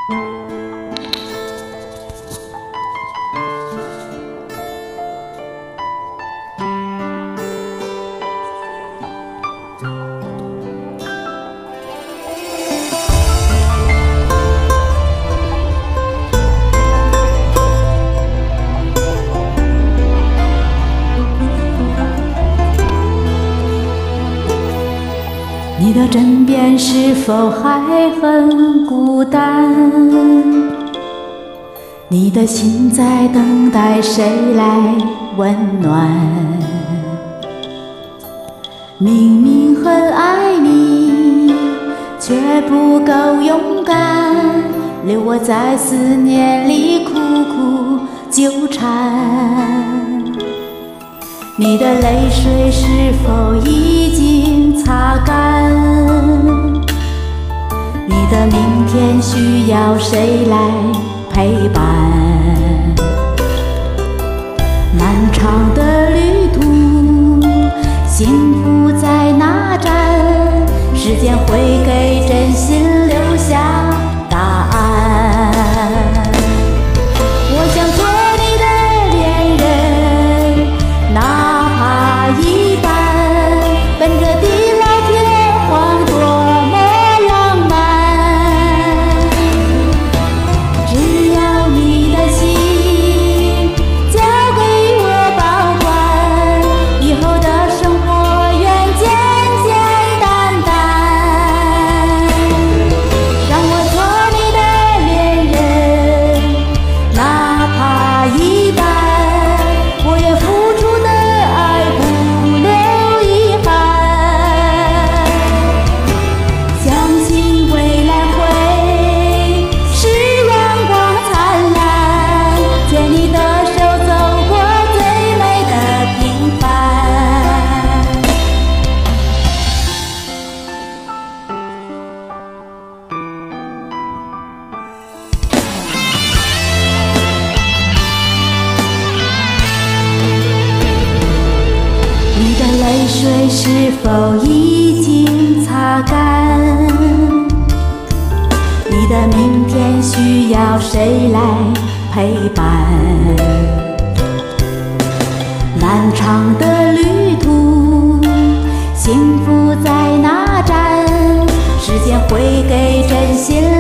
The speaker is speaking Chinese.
你的枕边是否还很孤单？你的心在等待谁来温暖？明明很爱你，却不够勇敢，留我在思念里苦苦纠缠。你的泪水是否已经擦干？你的明天需要谁来陪伴？漫长的旅途，幸福在哪站？时间会给真心留下答案。我想做你的恋人，哪怕一半，奔着地老天荒多么浪漫。只要你的心交给我保管，以后的生活愿简简单单。让我做你的恋人，哪怕一半，我愿付出的爱不留遗憾。相信未来会是阳光灿烂，牵你的手走过最美的平凡。你的泪水是否已经擦干？你的明天需要谁来陪伴？漫长的旅途，幸福在哪站？时间会给真心